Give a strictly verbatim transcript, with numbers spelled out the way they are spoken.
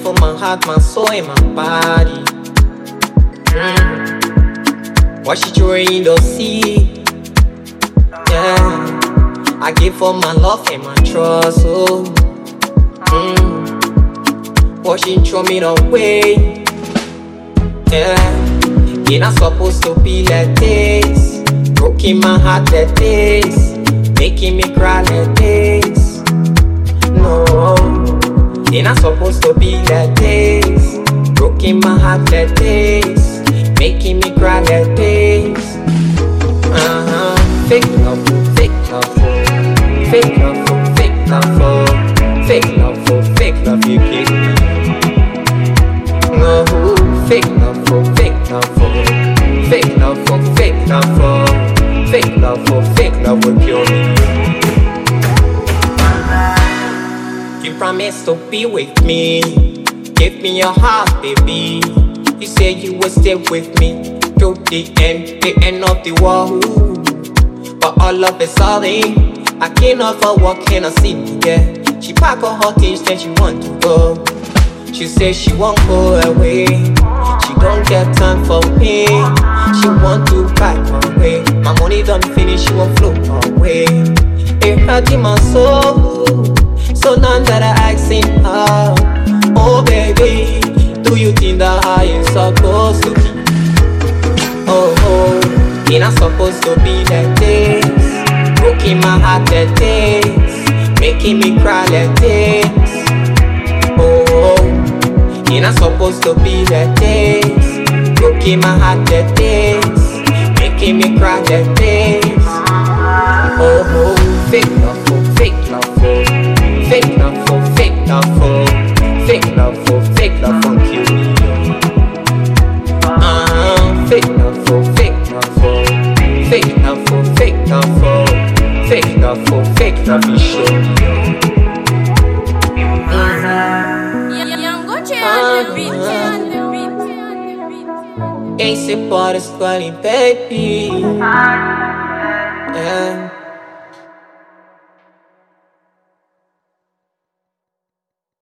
for my heart, my soul, and my body. Mm. What she throwing the sea? Yeah, I give for my love and my trust. Oh, mm. What she throw me away? Yeah, you're not supposed to be like this. Broken my heart like this, making me cry like this. No, you're not supposed to be like this. Broken my heart like this, making me cry like this. Uh-huh. Fake love, fake love, fake love, fake love, fake love, fake love, you give me. No, fake love, fake love, fake love, fake love, fake love, fake love will kill me. You promised to be with me, give me your heart, baby. You said you would stay with me till the end, the end of the world. But all of a sudden, I cannot for walking a scene, yeah. She pack all her things, then she want to go. She says she won't go away. She don't get time for me. She want to back away. My money done finish, she won't float away. It hurt in my soul. So now that I asking her, oh baby, do you think that I am supposed to be? Oh, oh, you're not supposed to be like this. Broken my heart like this, making me cry like this. Oh, oh, you're not supposed to be like this. Broken my heart like this, making me cry like this. Oh, oh, fake love, oh, fake love, oh. Fake love, oh, fake love, oh. Fake love, oh, fake love, won't kill me. Uh-huh. Fake love, oh, fake love, oh. Fake love, oh, fake love, oh. Fake love, oh, fake love, you show me. Esse pode escolher, baby. Yeah.